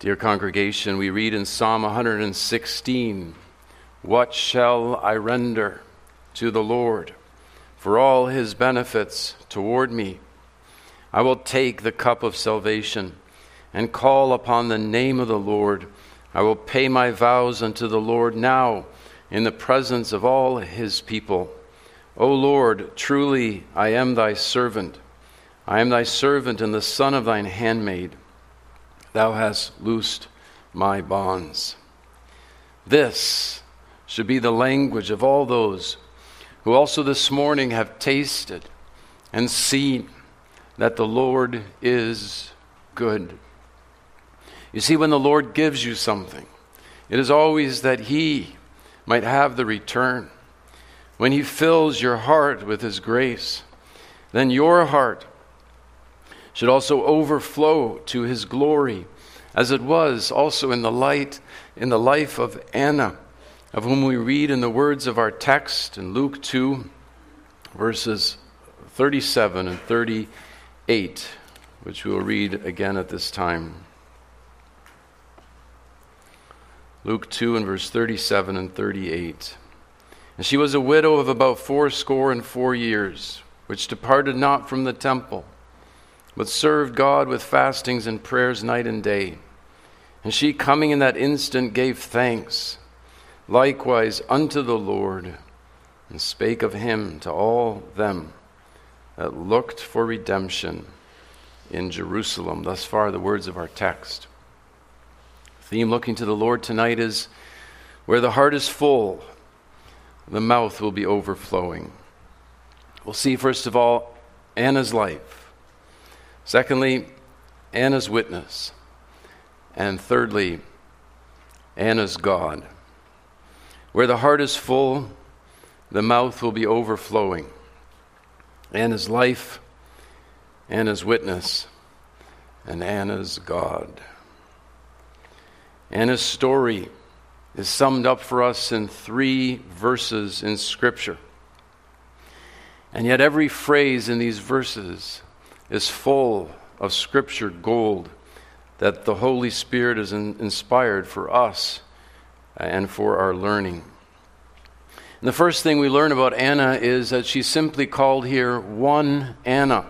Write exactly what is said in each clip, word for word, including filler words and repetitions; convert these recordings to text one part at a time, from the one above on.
Dear congregation, we read in Psalm one hundred sixteen, "What shall I render to the Lord for all his benefits toward me? I will take the cup of salvation and call upon the name of the Lord. I will pay my vows unto the Lord now in the presence of all his people. O Lord, truly I am thy servant. I am thy servant and the son of thine handmaid. Thou hast loosed my bonds." This should be the language of all those who also this morning have tasted and seen that the Lord is good. You see, when the Lord gives you something, it is always that he might have the return. When he fills your heart with his grace, then your heart should also overflow to his glory, as it was also in the light, in the life of Anna, of whom we read in the words of our text in Luke two, verses thirty-seven and thirty-eight, which we will read again at this time. Luke two and verse thirty-seven and thirty-eight. "And she was a widow of about fourscore and four years, which departed not from the temple, but served God with fastings and prayers night and day. And she, coming in that instant, gave thanks likewise unto the Lord, and spake of him to all them that looked for redemption in Jerusalem." Thus far the words of our text. The theme looking to the Lord tonight is, where the heart is full, the mouth will be overflowing. We'll see first of all Anna's life. Secondly, Anna's witness. And thirdly, Anna's God. Where the heart is full, the mouth will be overflowing. Anna's life, Anna's witness, and Anna's God. Anna's story is summed up for us in three verses in Scripture. And yet every phrase in these verses is full of Scripture gold that the Holy Spirit has in, inspired for us and for our learning. And the first thing we learn about Anna is that she's simply called here one Anna.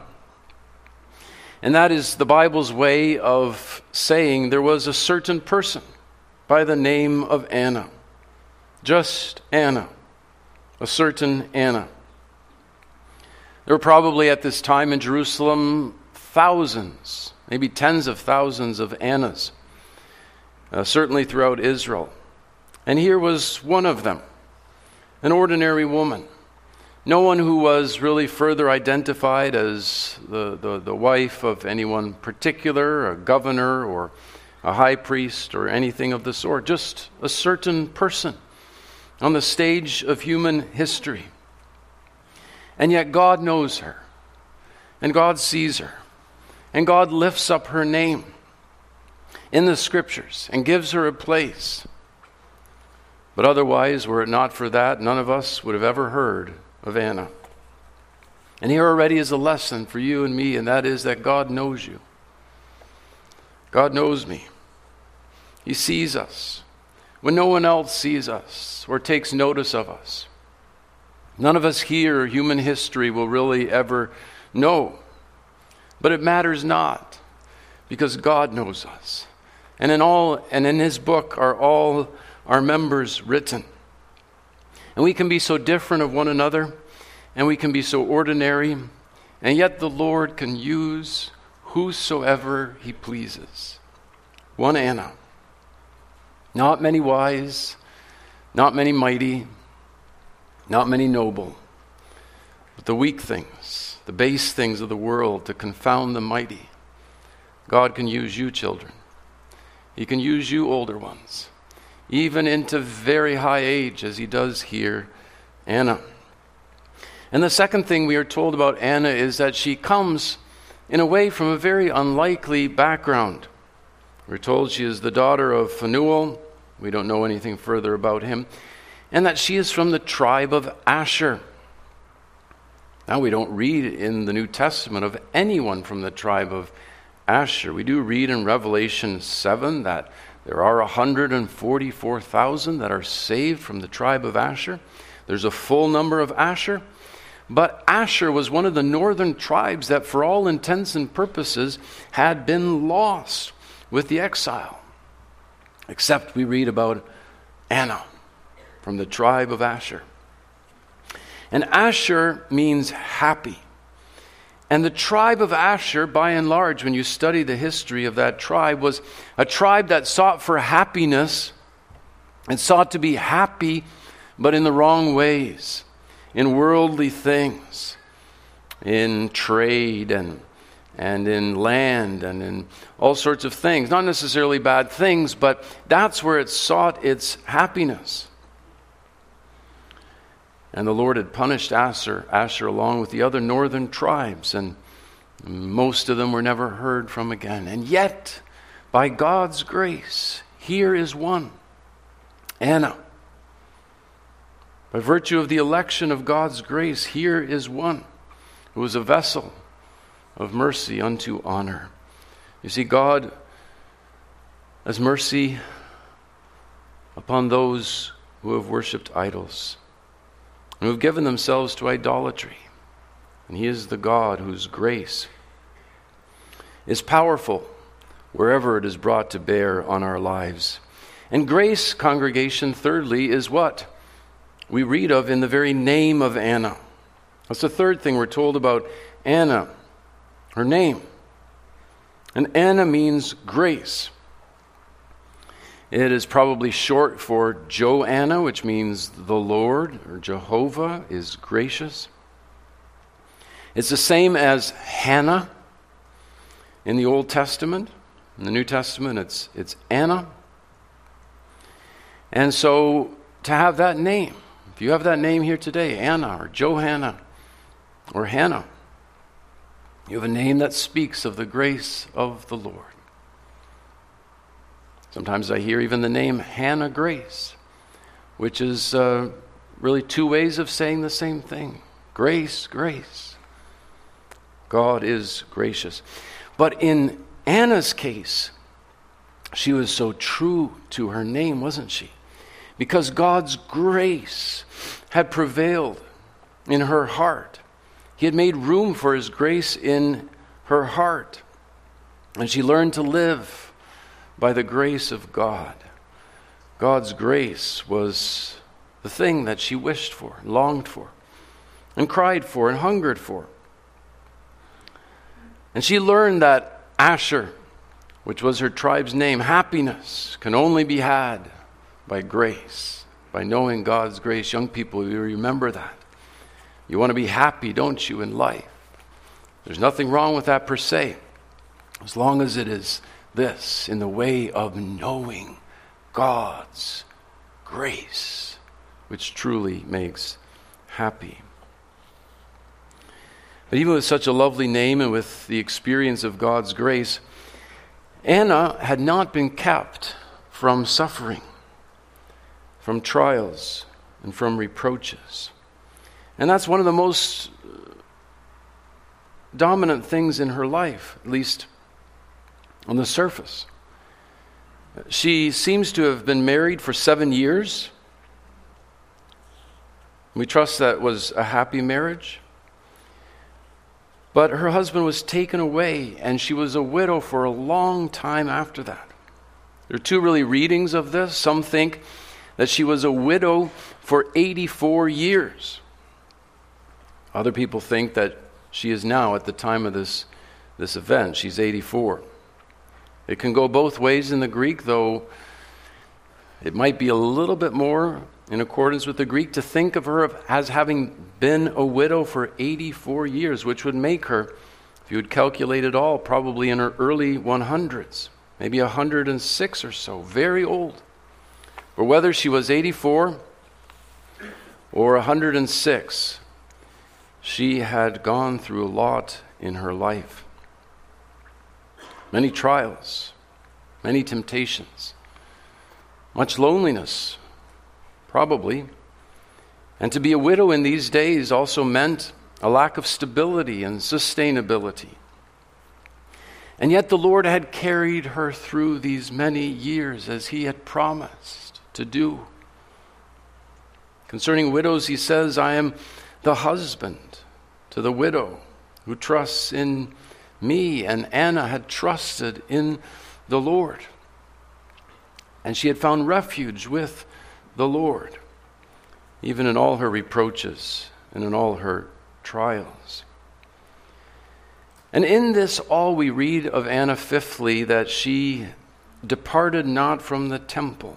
And that is the Bible's way of saying there was a certain person by the name of Anna. Just Anna. A certain Anna. There were probably at this time in Jerusalem thousands, maybe tens of thousands of Annas, uh, certainly throughout Israel. And here was one of them, an ordinary woman. No one who was really further identified as the, the, the wife of anyone particular, a governor or a high priest or anything of the sort. Just a certain person on the stage of human history. And yet God knows her, and God sees her, and God lifts up her name in the Scriptures and gives her a place. But otherwise, were it not for that, none of us would have ever heard of Anna. And here already is a lesson for you and me, and that is that God knows you. God knows me. He sees us when no one else sees us or takes notice of us. None of us here, human history, will really ever know. But it matters not, because God knows us. And in all, and in his book are all our members written. And we can be so different of one another, and we can be so ordinary, and yet the Lord can use whosoever he pleases. One Anna. Not many wise, not many mighty, not many noble, but the weak things, the base things of the world to confound the mighty. God can use you, children. He can use you, older ones, even into very high age, as he does here, Anna. And the second thing we are told about Anna is that she comes, in a way, from a very unlikely background. We're told she is the daughter of Phanuel. We don't know anything further about him. And that she is from the tribe of Asher. Now, we don't read in the New Testament of anyone from the tribe of Asher. We do read in Revelation seven that there are one hundred forty-four thousand that are saved from the tribe of Asher. There's a full number of Asher. But Asher was one of the northern tribes that for all intents and purposes had been lost with the exile. Except we read about Anna from the tribe of Asher. And Asher means happy. And the tribe of Asher, by and large, when you study the history of that tribe, was a tribe that sought for happiness and sought to be happy, but in the wrong ways, in worldly things, in trade and and in land and in all sorts of things. Not necessarily bad things, but that's where it sought its happiness. And the Lord had punished Asher, Asher along with the other northern tribes, and most of them were never heard from again. And yet, by God's grace, here is one, Anna. By virtue of the election of God's grace, here is one who was a vessel of mercy unto honor. You see, God has mercy upon those who have worshipped idols and who have given themselves to idolatry. And He is the God whose grace is powerful wherever it is brought to bear on our lives. And grace, congregation, thirdly, is what we read of in the very name of Anna. That's the third thing we're told about Anna, her name. And Anna means grace. It is probably short for Joanna, which means the Lord, or Jehovah is gracious. It's the same as Hannah in the Old Testament. In the New Testament, it's, it's Anna. And so to have that name, if you have that name here today, Anna or Johanna or Hannah, you have a name that speaks of the grace of the Lord. Sometimes I hear even the name Hannah Grace, which is uh, really two ways of saying the same thing. Grace, grace. God is gracious. But in Anna's case, she was so true to her name, wasn't she? Because God's grace had prevailed in her heart. He had made room for His grace in her heart. And she learned to live by the grace of God. God's grace was the thing that she wished for, longed for, and cried for, and hungered for. And she learned that Asher, which was her tribe's name, happiness can only be had by grace, by knowing God's grace. Young people, you remember that. You want to be happy, don't you, in life? There's nothing wrong with that per se, as long as it is this, in the way of knowing God's grace, which truly makes happy. But even with such a lovely name and with the experience of God's grace, Anna had not been kept from suffering, from trials, and from reproaches. And that's one of the most dominant things in her life, at least on the surface. She seems to have been married for seven years. We trust that was a happy marriage. But her husband was taken away, and she was a widow for a long time after that. There are two really readings of this. Some think that she was a widow for eighty-four years. Other people think that she is now, at the time of this, this event, she's eighty-four. It can go both ways in the Greek, though it might be a little bit more in accordance with the Greek to think of her as having been a widow for eighty-four years, which would make her, if you would calculate it all, probably in her early hundreds, maybe one hundred six or so, very old. But whether she was eighty-four or one hundred six, she had gone through a lot in her life. Many trials, many temptations, much loneliness, probably. And to be a widow in these days also meant a lack of stability and sustainability. And yet the Lord had carried her through these many years as he had promised to do. Concerning widows, he says, I am the husband to the widow who trusts in me. And Anna had trusted in the Lord. And she had found refuge with the Lord, even in all her reproaches and in all her trials. And in this all we read of Anna, fifthly, that she departed not from the temple.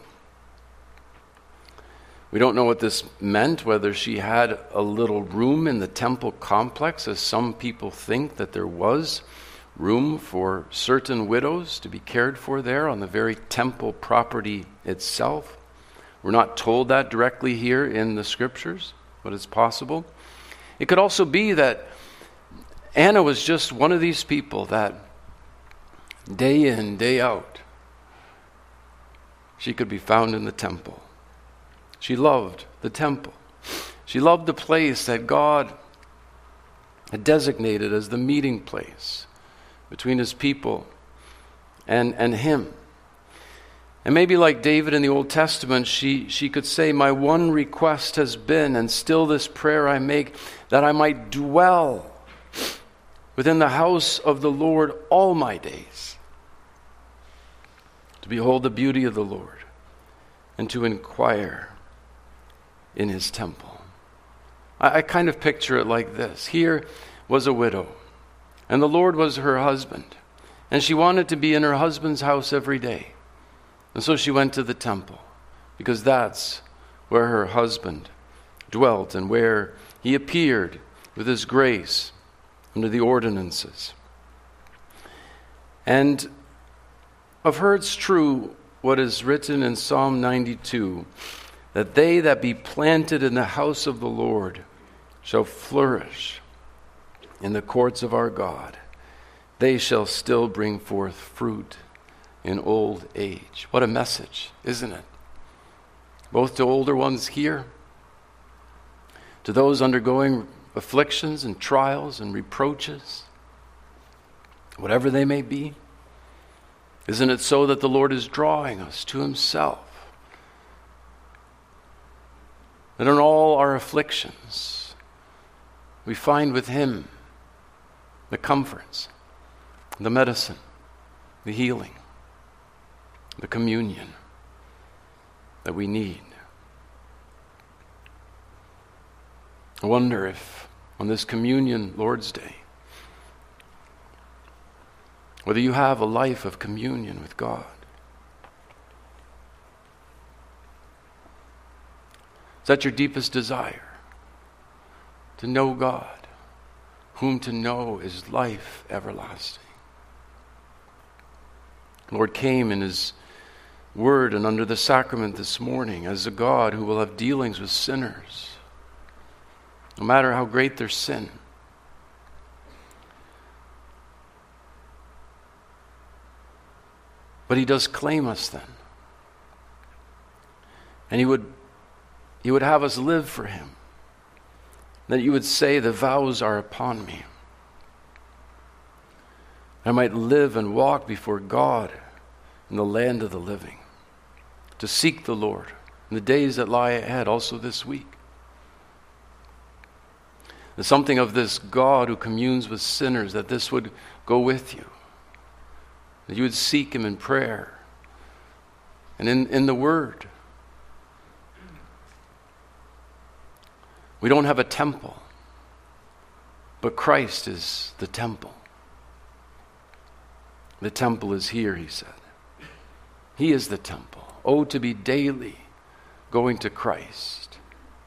We don't know what this meant, whether she had a little room in the temple complex, as some people think that there was room for certain widows to be cared for there on the very temple property itself. We're not told that directly here in the scriptures, but it's possible. It could also be that Anna was just one of these people that day in, day out, she could be found in the temple. She loved the temple. She loved the place that God had designated as the meeting place between his people and, and him. And maybe like David in the Old Testament, she, she could say, my one request has been, and still this prayer I make, that I might dwell within the house of the Lord all my days, to behold the beauty of the Lord and to inquire in his temple. I, I kind of picture it like this. Here was a widow, and the Lord was her husband, and she wanted to be in her husband's house every day. And so she went to the temple, because that's where her husband dwelt and where he appeared with his grace under the ordinances. And of her it's true what is written in Psalm ninety-two, that they that be planted in the house of the Lord shall flourish in the courts of our God. They shall still bring forth fruit in old age. What a message, isn't it? Both to older ones here, to those undergoing afflictions and trials and reproaches, whatever they may be. Isn't it so that the Lord is drawing us to himself? That in all our afflictions, we find with him the comforts, the medicine, the healing, the communion that we need. I wonder if on this communion Lord's Day, whether you have a life of communion with God. Is that your deepest desire? To know God, whom to know is life everlasting. The Lord came in his word and under the sacrament this morning as a God who will have dealings with sinners, no matter how great their sin. But he does claim us then. And he would, he would have us live for him. That you would say, the vows are upon me. I might live and walk before God in the land of the living, to seek the Lord in the days that lie ahead, also this week. There's something of this God who communes with sinners, that this would go with you, that you would seek him in prayer and in, in the word. We don't have a temple, but Christ is the temple. The temple is here, he said. He is the temple. Oh, to be daily going to Christ.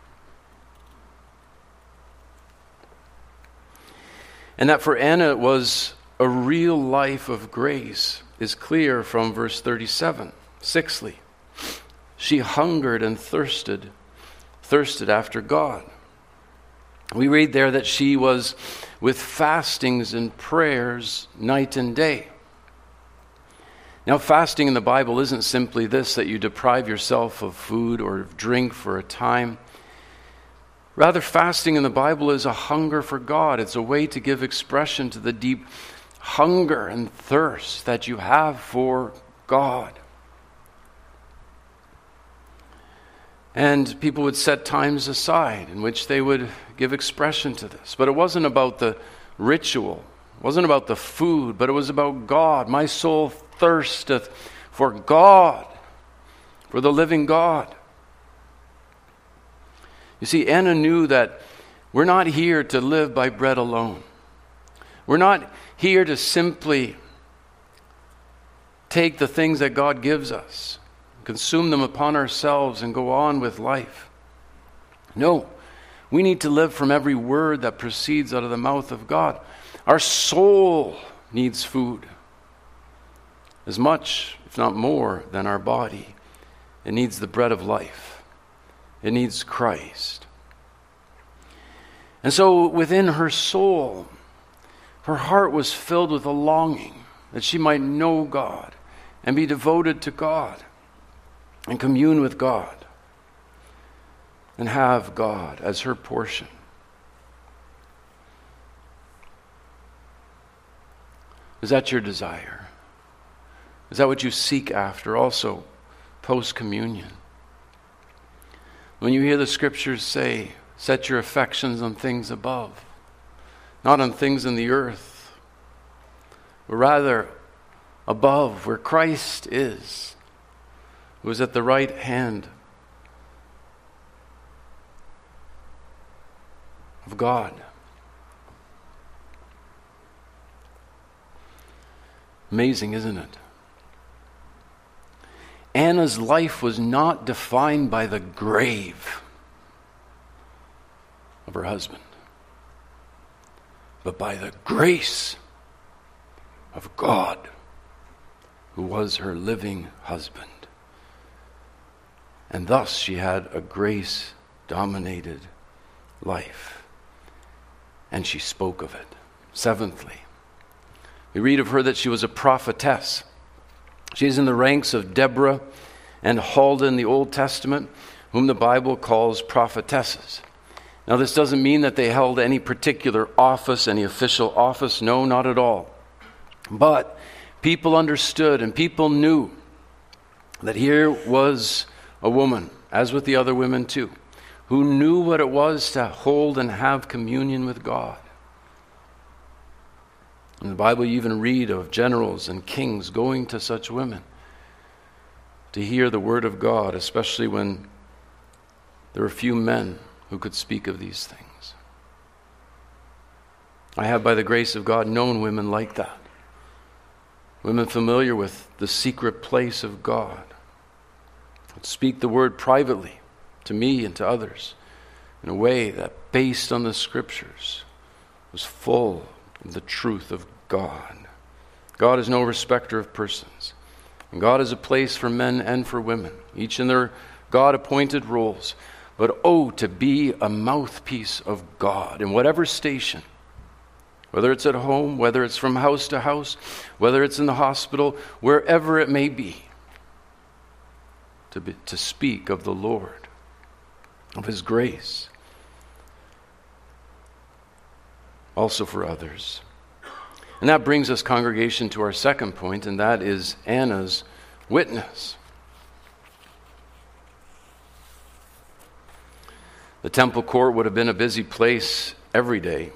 And that for Anna it was a real life of grace is clear from verse thirty-seven. Sixthly, she hungered and thirsted, thirsted after God. We read there that she was with fastings and prayers night and day. Now, fasting in the Bible isn't simply this, that you deprive yourself of food or drink for a time. Rather, fasting in the Bible is a hunger for God. It's a way to give expression to the deep hunger and thirst that you have for God. And people would set times aside in which they would give expression to this. But it wasn't about the ritual. It wasn't about the food, but it was about God. My soul thirsteth for God, for the living God. You see, Anna knew that we're not here to live by bread alone. We're not here to simply take the things that God gives us, consume them upon ourselves, and go on with life. No, we need to live from every word that proceeds out of the mouth of God. Our soul needs food as much, if not more, than our body. It needs the bread of life. It needs Christ. And so within her soul, her heart was filled with a longing that she might know God and be devoted to God and commune with God and have God as her portion. Is that your desire? Is that what you seek after also post-communion? When you hear the scriptures say, set your affections on things above, not on things in the earth, but rather above where Christ is, who is at the right hand of God. Amazing, isn't it? Anna's life was not defined by the grave of her husband, but by the grace of God, who was her living husband. And thus she had a grace-dominated life, and she spoke of it. Seventhly, we read of her that she was a prophetess. She is in the ranks of Deborah and Huldah in the Old Testament, whom the Bible calls prophetesses. Now, this doesn't mean that they held any particular office, any official office. No, not at all. But people understood and people knew that here was a woman, as with the other women too, who knew what it was to hold and have communion with God. In the Bible, you even read of generals and kings going to such women to hear the word of God, especially when there were few men who could speak of these things. I have, by the grace of God, known women like that. Women familiar with the secret place of God. Speak the word privately to me and to others in a way that, based on the scriptures, was full of the truth of God. God is no respecter of persons. And God is a place for men and for women, each in their God-appointed roles. But oh, to be a mouthpiece of God in whatever station, whether it's at home, whether it's from house to house, whether it's in the hospital, wherever it may be, to be, to speak of the Lord, of His grace, also for others. And that brings us, congregation, to our second point, and that is Anna's witness. The temple court would have been a busy place every day.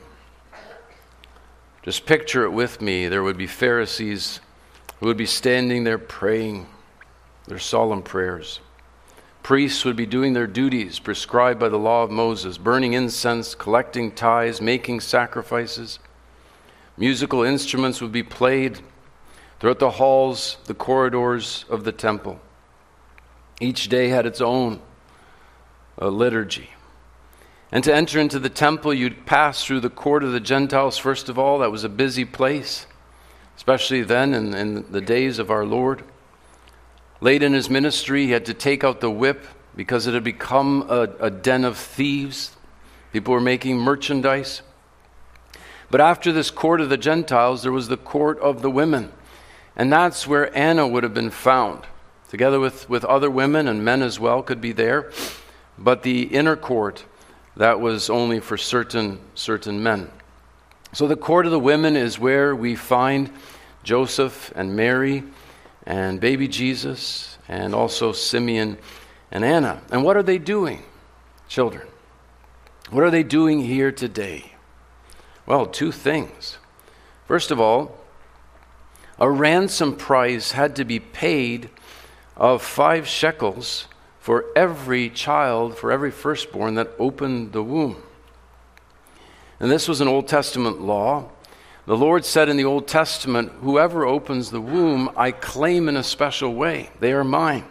Just picture it with me. There would be Pharisees who would be standing there praying their solemn prayers. Priests would be doing their duties prescribed by the law of Moses, burning incense, collecting tithes, making sacrifices. Musical instruments would be played throughout the halls, the corridors of the temple. Each day had its own uh, liturgy. And to enter into the temple, you'd pass through the court of the Gentiles first of all. That was a busy place, especially then in, in the days of our Lord. Late in his ministry, he had to take out the whip because it had become a, a den of thieves. People were making merchandise. But after this court of the Gentiles, there was the court of the women. And that's where Anna would have been found. Together with, with other women, and men as well could be there. But the inner court, that was only for certain certain men. So the court of the women is where we find Joseph and Mary and baby Jesus and also Simeon and Anna. And what are they doing, children? What are they doing here today? Well, two things. First of all, a ransom price had to be paid of five shekels for every child, for every firstborn that opened the womb. And this was an Old Testament law. The Lord said in the Old Testament, whoever opens the womb, I claim in a special way. They are mine.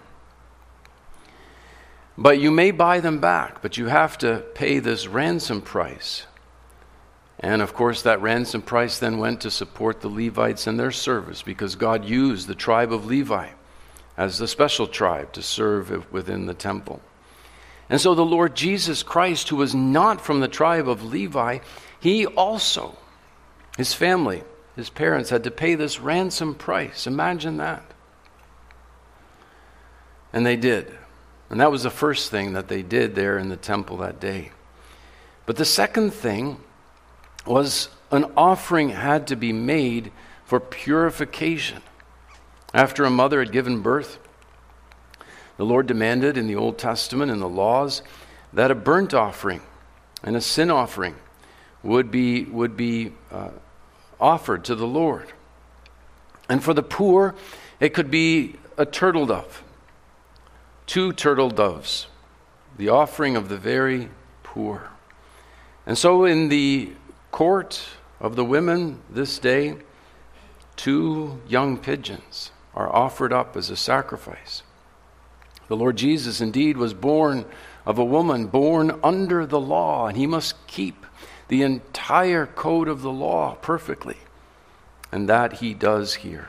But you may buy them back, but you have to pay this ransom price. And of course, that ransom price then went to support the Levites and their service, because God used the tribe of Levi as the special tribe to serve within the temple. And so the Lord Jesus Christ, who was not from the tribe of Levi, he also, his family, his parents had to pay this ransom price. Imagine that. And they did. And that was the first thing that they did there in the temple that day. But the second thing was an offering had to be made for purification. After a mother had given birth, the Lord demanded in the Old Testament, in the laws, that a burnt offering and a sin offering would be, would be uh, offered to the Lord. And for the poor, it could be a turtle dove, two turtle doves, the offering of the very poor. And so in the court of the women this day, two young pigeons are offered up as a sacrifice. The Lord Jesus indeed was born of a woman born under the law, and he must keep the entire code of the law perfectly. And that he does here.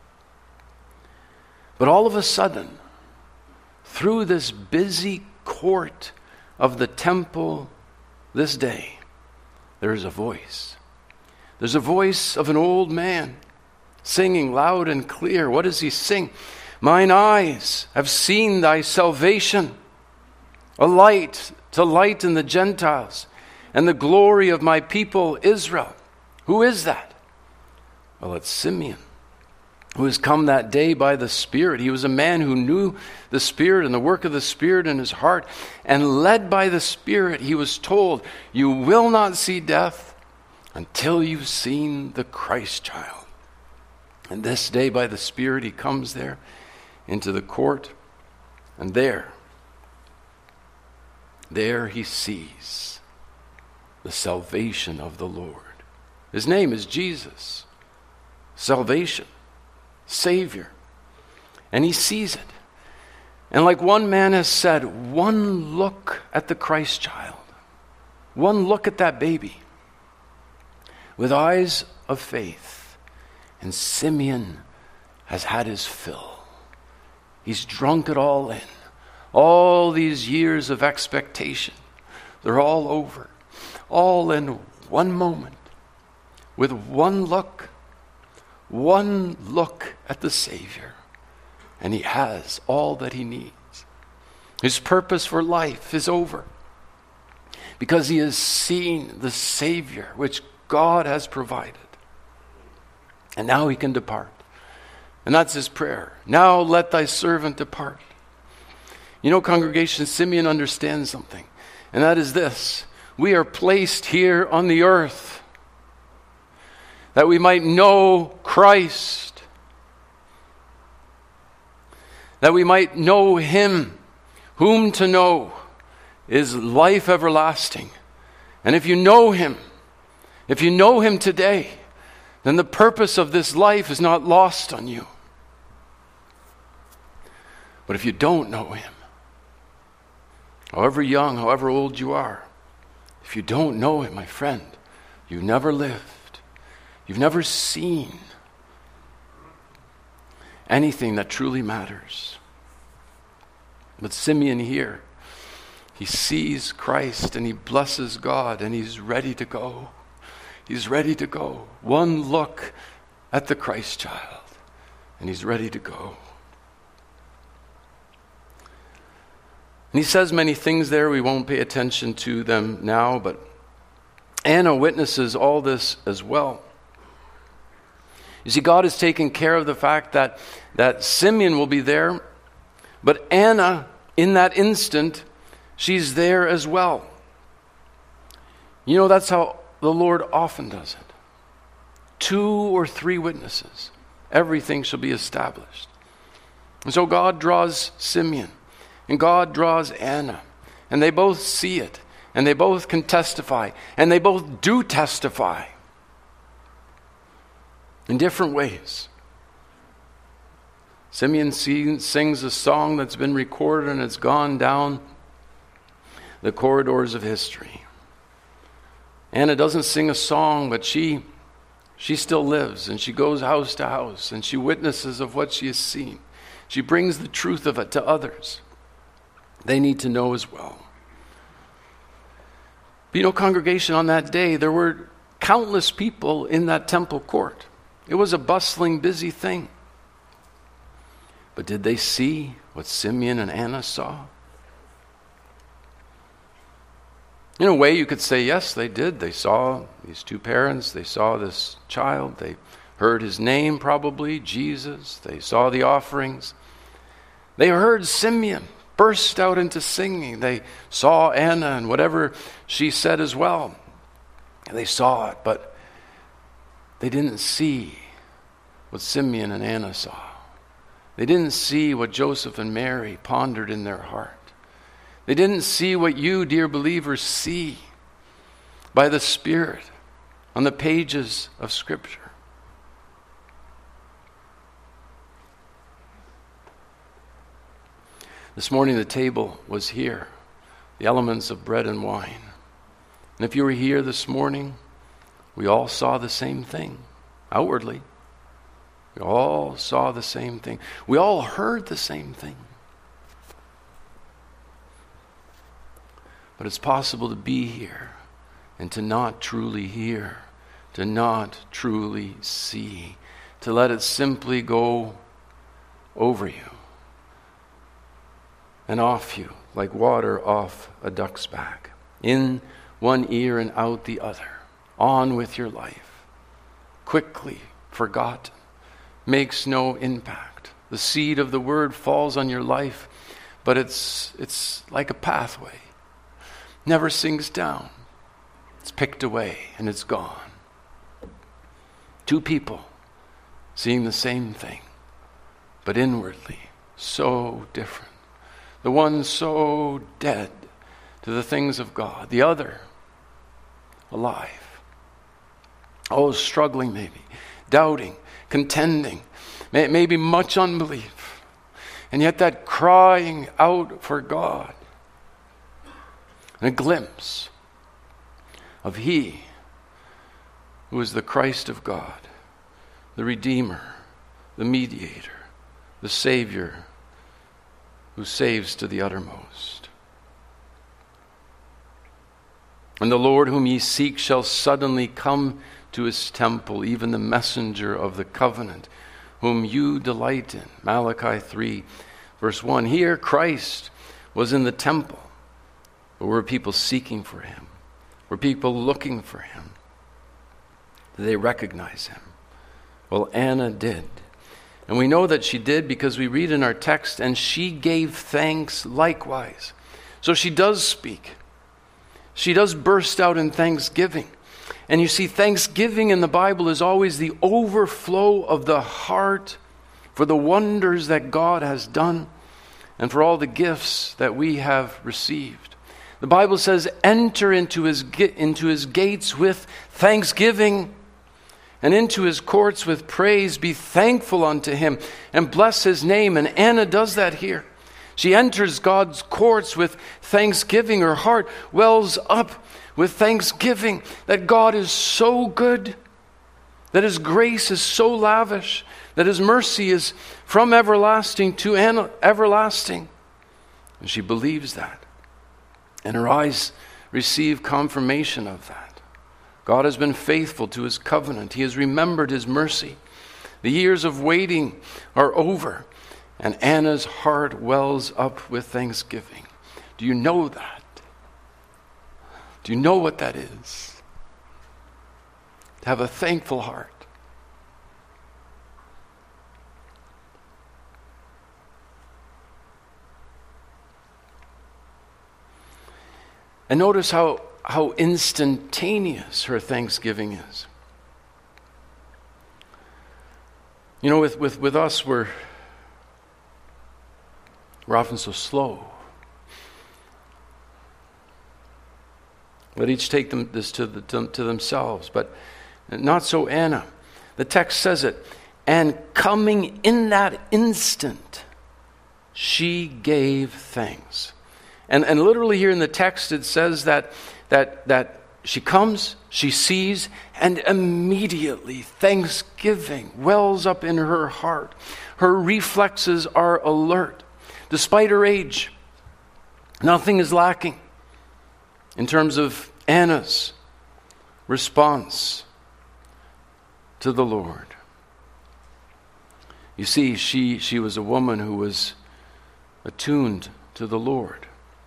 But all of a sudden, through this busy court of the temple this day, there is a voice. There's a voice of an old man singing loud and clear. What does he sing? Mine eyes have seen thy salvation, a light to lighten the Gentiles, and the glory of my people Israel. Who is that? Well, it's Simeon, who has come that day by the Spirit. He was a man who knew the Spirit and the work of the Spirit in his heart, and led by the Spirit, he was told, you will not see death until you've seen the Christ child. And this day by the Spirit, he comes there into the court, and there, there he sees the salvation of the Lord. His name is Jesus, salvation, Savior. And he sees it. And like one man has said, one look at the Christ child, one look at that baby, with eyes of faith, and Simeon has had his fill. He's drunk it all in. All these years of expectation, they're all over. All in one moment, with one look, one look at the Savior. And he has all that he needs. His purpose for life is over, because he has seen the Savior which God has provided. And now he can depart. And that's his prayer. Now let thy servant depart. You know, congregation, Simeon understands something. And that is this. We are placed here on the earth that we might know Christ. That we might know him. Whom to know is life everlasting. And if you know him, if you know him today, then the purpose of this life is not lost on you. But if you don't know him, however young, however old you are, if you don't know him, my friend, you've never lived. You've never seen anything that truly matters. But Simeon here, he sees Christ and he blesses God and he's ready to go. He's ready to go. One look at the Christ child and he's ready to go. And he says many things there. We won't pay attention to them now, but Anna witnesses all this as well. You see, God is taking care of the fact that, that Simeon will be there, but Anna, in that instant, she's there as well. You know, that's how the Lord often does it. Two or three witnesses, everything shall be established. And so God draws Simeon, and God draws Anna, and they both see it, and they both can testify, and they both do testify in different ways. Simeon sings a song that's been recorded and it's gone down the corridors of history. Anna doesn't sing a song, but she she still lives, and she goes house to house, and she witnesses of what she has seen. She brings the truth of it to others. They need to know as well. But you know, congregation, on that day, there were countless people in that temple court. It was a bustling, busy thing. But did they see what Simeon and Anna saw? In a way, you could say, yes, they did. They saw these two parents. They saw this child. They heard his name, probably, Jesus. They saw the offerings. They heard Simeon burst out into singing. They saw Anna and whatever she said as well. They saw it, but they didn't see what Simeon and Anna saw. They didn't see what Joseph and Mary pondered in their heart. They didn't see what you, dear believers, see by the Spirit on the pages of Scripture. This morning the table was here, the elements of bread and wine. And if you were here this morning, we all saw the same thing, outwardly. We all saw the same thing. We all heard the same thing. But it's possible to be here and to not truly hear, to not truly see, to let it simply go over you and off you like water off a duck's back. In one ear and out the other. On with your life. Quickly forgotten. Makes no impact. The seed of the word falls on your life, but it's it's like a pathway. Never sinks down. It's picked away and it's gone. Two people seeing the same thing, but inwardly so different. The one so dead to the things of God, the other alive. Oh, struggling maybe, doubting, contending, may, maybe much unbelief, and yet that crying out for God. And a glimpse of He who is the Christ of God, the Redeemer, the Mediator, the Savior who saves to the uttermost. And the Lord whom ye seek shall suddenly come to his temple, even the messenger of the covenant, whom you delight in. Malachi three, verse one. Here Christ was in the temple. But were people seeking for him? Were people looking for him? Did they recognize him? Well, Anna did. And we know that she did because we read in our text, and she gave thanks likewise. So she does speak. She does burst out in thanksgiving. And you see, thanksgiving in the Bible is always the overflow of the heart for the wonders that God has done and for all the gifts that we have received. The Bible says, enter into his, into his gates with thanksgiving and into his courts with praise. Be thankful unto him and bless his name. And Anna does that here. She enters God's courts with thanksgiving. Her heart wells up with thanksgiving that God is so good, that his grace is so lavish, that his mercy is from everlasting to everlasting. And she believes that. And her eyes receive confirmation of that. God has been faithful to his covenant. He has remembered his mercy. The years of waiting are over. And Anna's heart wells up with thanksgiving. Do you know that? Do you know what that is? to have a thankful heart. And notice how, how instantaneous her thanksgiving is. You know, with, with, with us, we're, we're often so slow. Let each take them, this to, the, to, to themselves, but not so Anna. The text says it. And coming in that instant, she gave thanks. And, and literally here in the text it says that, that, that she comes, she sees, and immediately thanksgiving wells up in her heart. Her reflexes are alert. Despite her age, nothing is lacking in terms of Anna's response to the Lord. You see, she, she was a woman who was attuned to the Lord.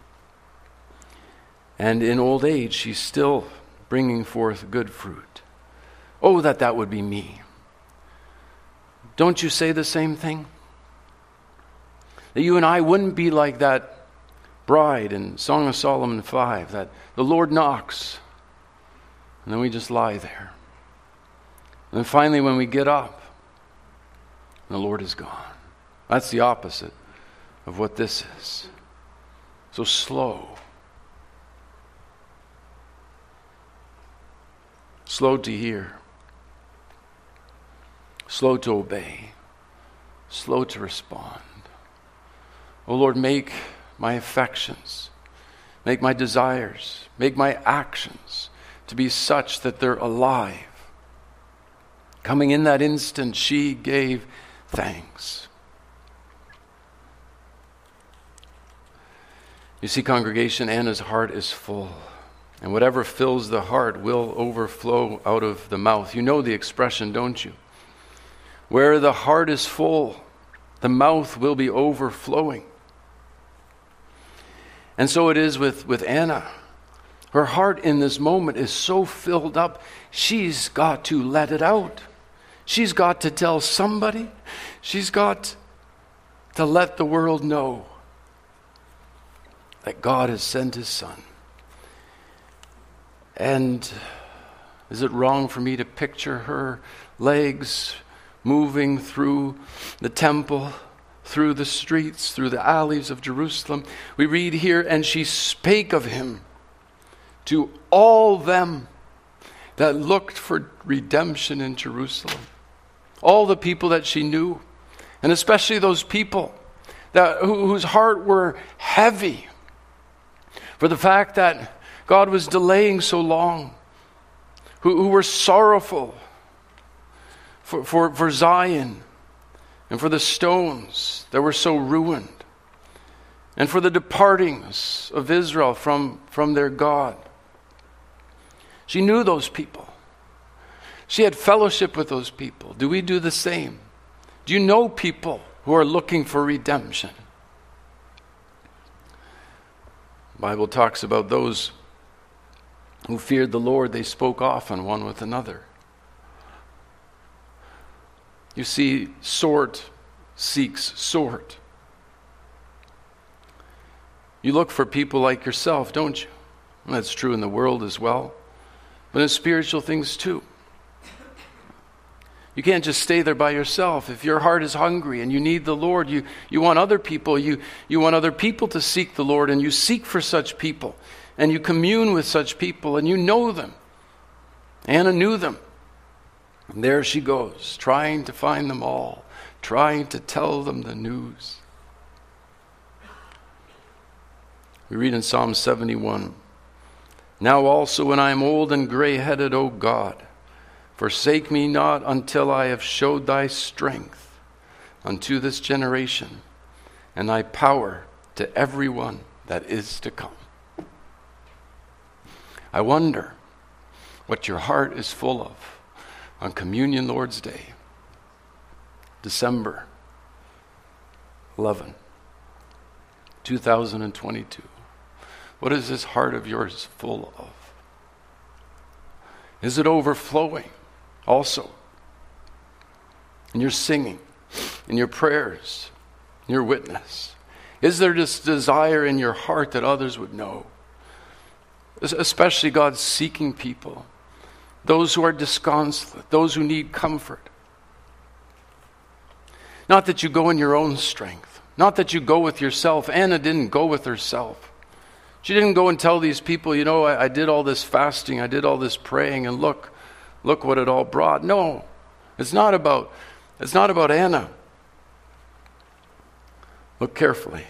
And in old age, she's still bringing forth good fruit. Oh, that that would be me. Don't you say the same thing? That you and I wouldn't be like that bride in Song of Solomon five, that the Lord knocks, and then we just lie there. And then finally when we get up, the Lord is gone. That's the opposite of what this is. So slow. Slow to hear. Slow to obey. Slow to respond. Oh Lord, make my affections, make my desires, make my actions to be such that they're alive. Coming in that instant, she gave thanks. You see, congregation, Anna's heart is full. And whatever fills the heart will overflow out of the mouth. You know the expression, don't you? Where the heart is full, the mouth will be overflowing. And so it is with, with Anna. Her heart in this moment is so filled up, she's got to let it out. She's got to tell somebody. She's got to let the world know that God has sent his Son. And is it wrong for me to picture her legs moving through the temple, through the streets, through the alleys of Jerusalem? We read here, and she spake of him to all them that looked for redemption in Jerusalem. All the people that she knew, and especially those people that whose heart were heavy for the fact that God was delaying so long, who, who were sorrowful for, for, for Zion and for the stones that were so ruined, and for the departings of Israel from, from their God. She knew those people. She had fellowship with those people. Do we do the same? Do you know people who are looking for redemption? The Bible talks about those who feared the Lord, they spoke often one with another. You see, sort seeks sort. You look for people like yourself, don't you? And that's true in the world as well, but in spiritual things too. You can't just stay there by yourself. If your heart is hungry and you need the Lord, you, you want other people, you, you want other people to seek the Lord, and you seek for such people. And you commune with such people, and you know them. Anna knew them. And there she goes, trying to find them all, trying to tell them the news. We read in Psalm seventy-one, Now also when I am old and gray-headed, O God, forsake me not until I have showed thy strength unto this generation, and thy power to everyone that is to come. I wonder what your heart is full of on Communion Lord's Day, December eleventh, two thousand twenty-two. What is this heart of yours full of? Is it overflowing also. In your singing, in your prayers, in your witness. Is there this desire in your heart that others would know? Especially God seeking people. Those who are disconsolate, those who need comfort. Not that you go in your own strength. Not that you go with yourself. Anna didn't go with herself. She didn't go and tell these people, you know, I, I did all this fasting, I did all this praying, and look, look what it all brought. No, it's not about, it's not about Anna. Look carefully.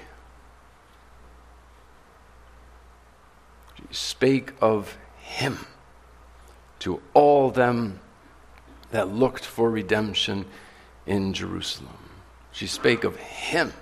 She spake of him to all them that looked for redemption in Jerusalem. She spake of him.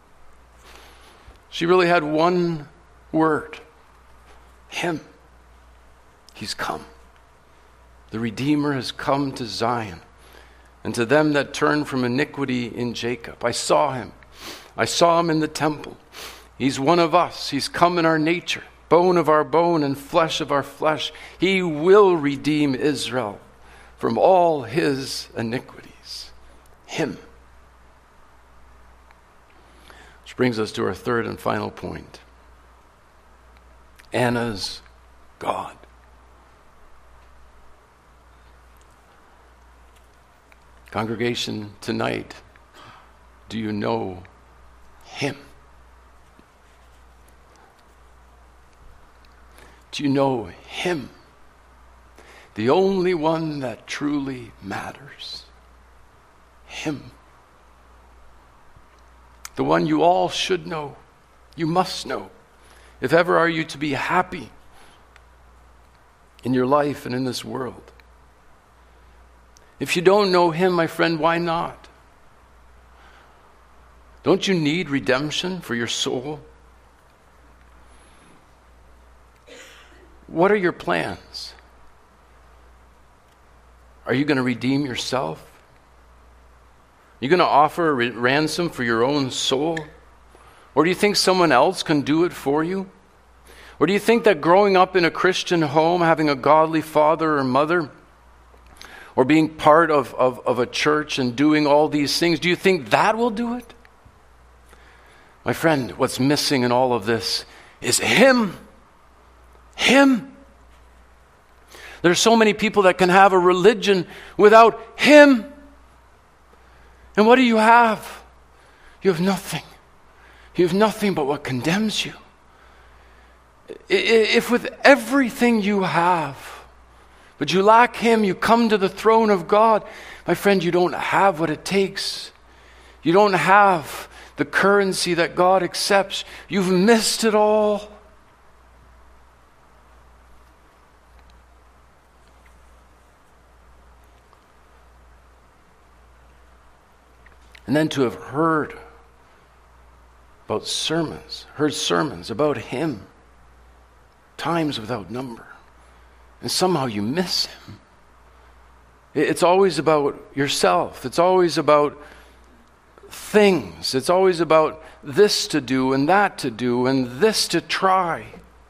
She really had one word. Him. He's come. The Redeemer has come to Zion, and to them that turn from iniquity in Jacob. I saw him. I saw him in the temple. He's one of us. He's come in our nature. Bone of our bone and flesh of our flesh. He will redeem Israel from all his iniquities. Him. Which brings us to our third and final point. Anna's God. Congregation, tonight, do you know him? Do you know him? The only one that truly matters. Him. The one you all should know. You must know. If ever are you to be happy in your life and in this world. If you don't know him, my friend, why not? Don't you need redemption for your soul? What are your plans? Are you going to redeem yourself? Are you going to offer a ransom for your own soul? Or do you think someone else can do it for you? Or do you think that growing up in a Christian home, having a godly father or mother, or being part of, of, of a church and doing all these things, do you think that will do it? My friend, what's missing in all of this is him. Him. There's so many people that can have a religion without him. And what do you have? You have nothing. You have nothing but what condemns you. If with everything you have, but you lack him, you come to the throne of God, my friend, you don't have what it takes. You don't have the currency that God accepts. You've missed it all. And then to have heard about sermons, heard sermons about him, times without number, and somehow you miss him. It's always about yourself. It's always about things. It's always about this to do and that to do and this to try.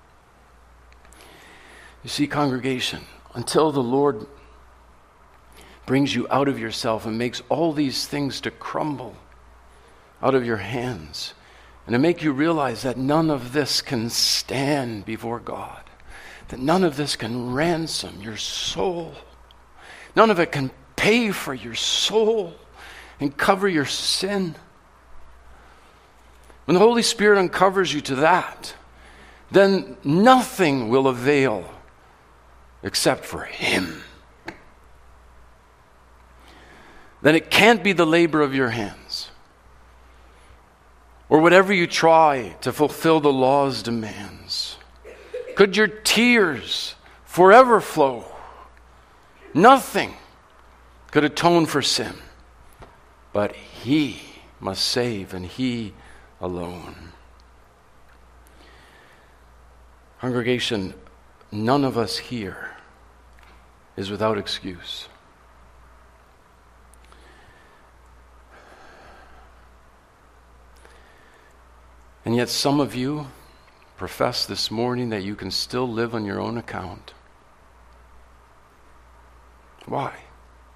You see, congregation, until the Lord brings you out of yourself and makes all these things to crumble out of your hands, and to make you realize that none of this can stand before God, that none of this can ransom your soul, none of it can pay for your soul and cover your sin. When the Holy Spirit uncovers you to that, then nothing will avail except for him. Then it can't be the labor of your hands, or whatever you try to fulfill the law's demands. Could your tears forever flow? Nothing could atone for sin, but he must save, and he alone. Congregation, none of us here is without excuse. And yet some of you profess this morning that you can still live on your own account. Why?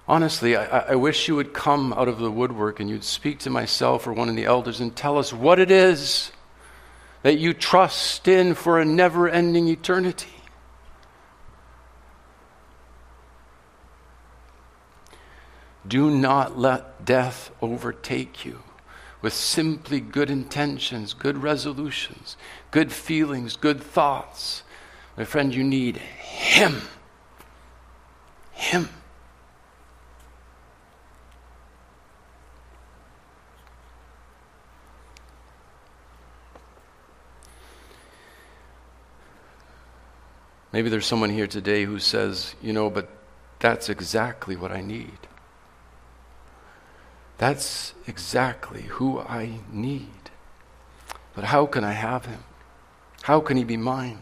Honestly, I, I wish you would come out of the woodwork and you'd speak to myself or one of the elders and tell us what it is that you trust in for a never-ending eternity. Do not let death overtake you with simply good intentions, good resolutions, good feelings, good thoughts. My friend, you need Him. Him. Maybe there's someone here today who says, you know, but that's exactly what I need. That's exactly who I need. But how can I have Him? How can He be mine?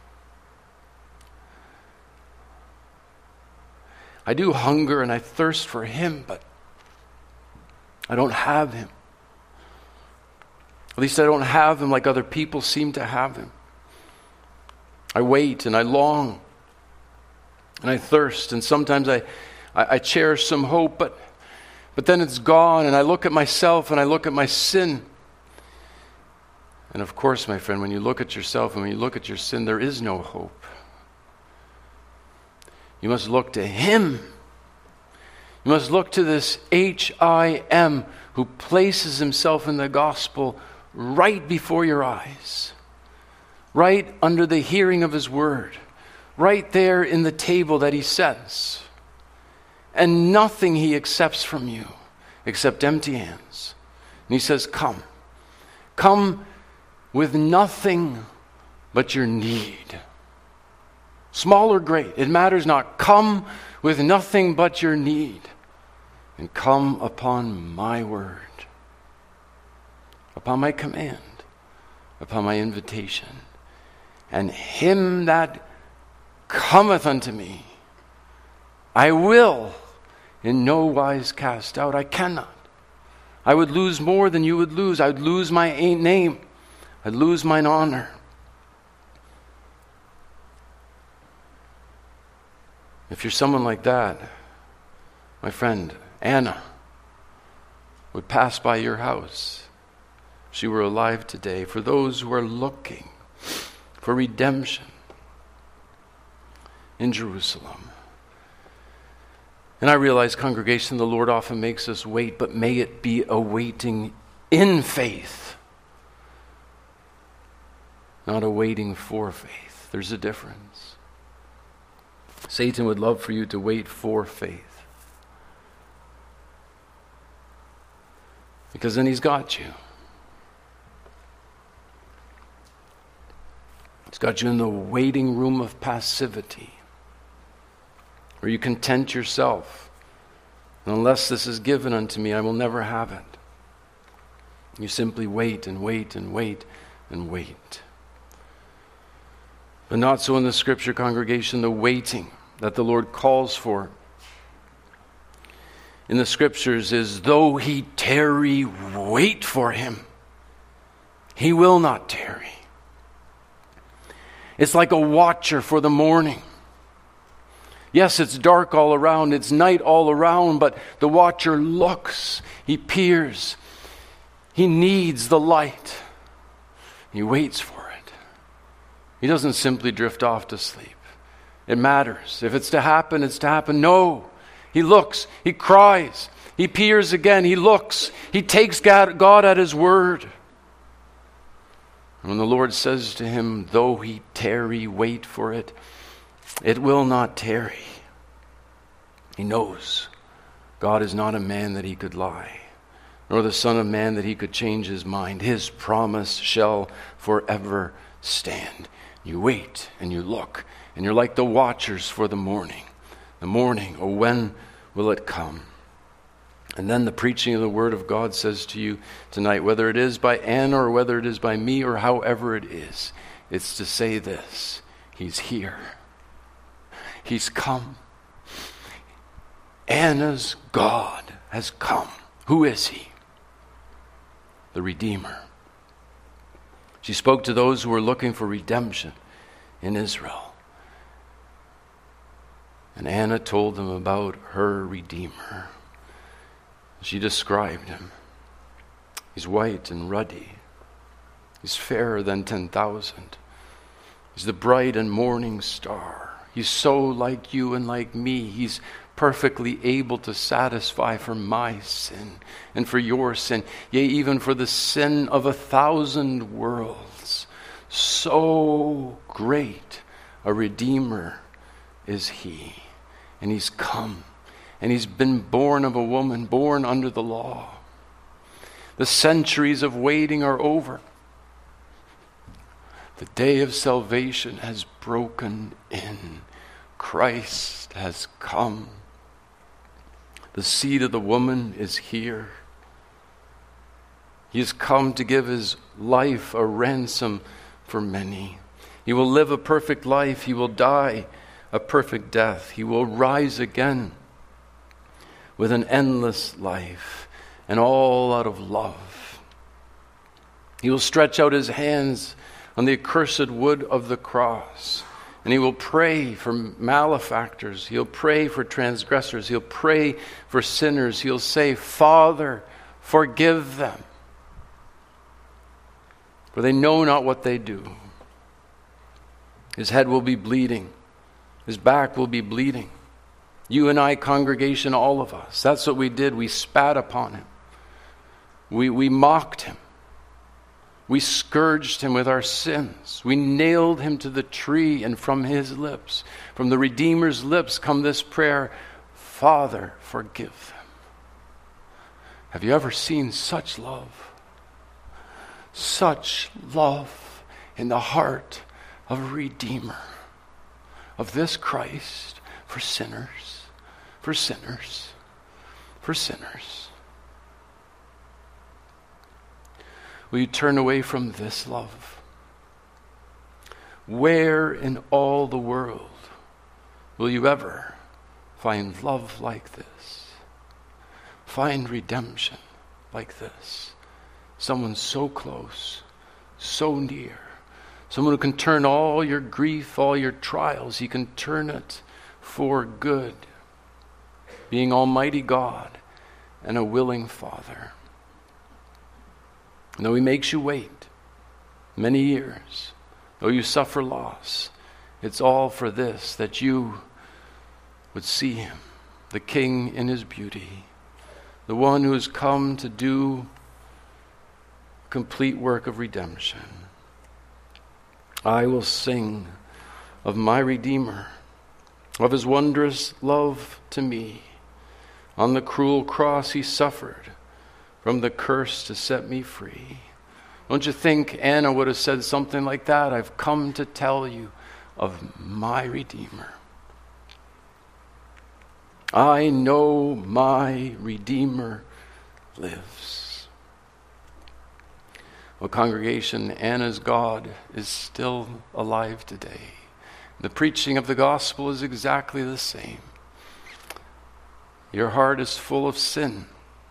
I do hunger and I thirst for Him, but I don't have Him. At least I don't have Him like other people seem to have Him. I wait and I long and I thirst, and sometimes I, I, I cherish some hope, but But then it's gone, and I look at myself and I look at my sin. And of course, my friend, when you look at yourself and when you look at your sin, there is no hope. You must look to Him. You must look to this H I M who places Himself in the gospel right before your eyes, right under the hearing of His word, right there in the table that He sets. And nothing He accepts from you except empty hands. And He says, come. Come with nothing but your need. Small or great, it matters not. Come with nothing but your need. And come upon my word, upon my command, upon my invitation. And him that cometh unto me, I will in no wise cast out. I cannot. I would lose more than you would lose. I would lose my name. I'd lose mine honor. If you're someone like that, my friend, Anna would pass by your house if she were alive today. For those who are looking for redemption in Jerusalem. And I realize, congregation, the Lord often makes us wait, but may it be a waiting in faith, not a waiting for faith. There's a difference. Satan would love for you to wait for faith, because then he's got you. He's got you in the waiting room of passivity, where you content yourself. And unless this is given unto me, I will never have it. You simply wait and wait and wait and wait. But not so in the Scripture, congregation. The waiting that the Lord calls for in the Scriptures is, though he tarry, wait for him. He will not tarry. It's like a watcher for the morning. Yes, it's dark all around, it's night all around, but the watcher looks, he peers, he needs the light. He waits for it. He doesn't simply drift off to sleep. It matters. If it's to happen, it's to happen. No. He looks, he cries, he peers again, he looks, he takes God, God at his word. And when the Lord says to him, though he tarry, wait for it, it will not tarry. He knows God is not a man that he could lie, nor the Son of Man that he could change his mind. His promise shall forever stand. You wait and you look, and you're like the watchers for the morning. The morning, oh, when will it come? And then the preaching of the Word of God says to you tonight, whether it is by Anna or whether it is by me or however it is, it's to say this: he's here. He's come. Anna's God has come. Who is he? The Redeemer. She spoke to those who were looking for redemption in Israel. And Anna told them about her Redeemer. She described him. He's white and ruddy. He's fairer than ten thousand. He's the bright and morning star. He's so like you and like me. He's perfectly able to satisfy for my sin and for your sin, yea, even for the sin of a thousand worlds. So great a Redeemer is he. And he's come. And he's been born of a woman, born under the law. The centuries of waiting are over. The day of salvation has broken in. Christ has come. The seed of the woman is here. He has come to give his life a ransom for many. He will live a perfect life. He will die a perfect death. He will rise again with an endless life, and all out of love. He will stretch out his hands on the accursed wood of the cross, and he will pray for malefactors. He'll pray for transgressors. He'll pray for sinners. He'll say, Father, forgive them, for they know not what they do. His head will be bleeding. His back will be bleeding. You and I, congregation, all of us, that's what we did. We spat upon him. We, we mocked him. We scourged him with our sins. We nailed him to the tree, and from his lips, from the Redeemer's lips, come this prayer, Father, forgive them. Have you ever seen such love? Such love in the heart of a Redeemer, of this Christ for sinners. For sinners, for sinners. Will you turn away from this love? Where in all the world will you ever find love like this? Find redemption like this? Someone so close, so near. Someone who can turn all your grief, all your trials, he can turn it for good. Being Almighty God and a willing Father. And though he makes you wait many years, though you suffer loss, it's all for this, that you would see him, the King in his beauty, the one who has come to do complete work of redemption. I will sing of my Redeemer, of his wondrous love to me. On the cruel cross he suffered from the curse to set me free. Don't you think Anna would have said something like that? I've come to tell you of my Redeemer. I know my Redeemer lives. Well, congregation, Anna's God is still alive today. The preaching of the gospel is exactly the same. Your heart is full of sin.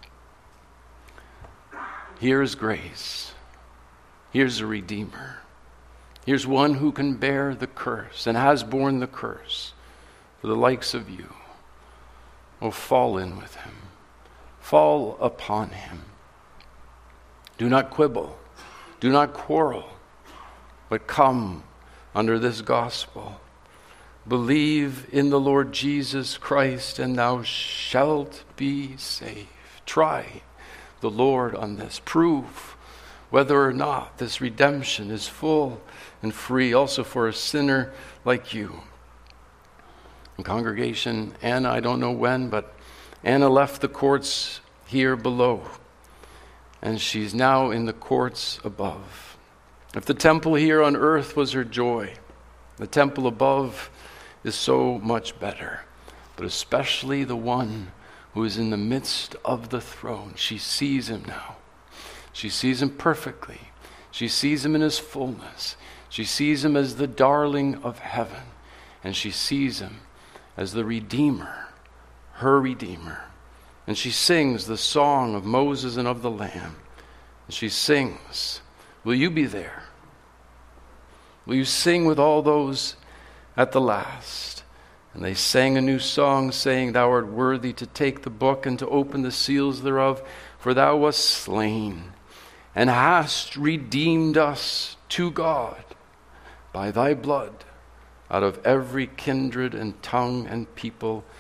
Here's grace. Here's a Redeemer. Here's one who can bear the curse and has borne the curse for the likes of you. Oh, fall in with him. Fall upon him. Do not quibble. Do not quarrel. But come under this gospel. Believe in the Lord Jesus Christ, and thou shalt be saved. Try the Lord on this. Prove whether or not this redemption is full and free, also for a sinner like you. And congregation, Anna, I don't know when, but Anna left the courts here below, and she's now in the courts above. If the temple here on earth was her joy, the temple above is so much better, but especially the one who is in the midst of the throne. She sees him now. She sees him perfectly. She sees him in his fullness. She sees him as the darling of heaven, and she sees him as the Redeemer, her Redeemer. And she sings the song of Moses and of the Lamb. And she sings, will you be there? Will you sing with all those at the last? And they sang a new song, saying, Thou art worthy to take the book and to open the seals thereof, for thou wast slain, and hast redeemed us to God by thy blood out of every kindred and tongue and people,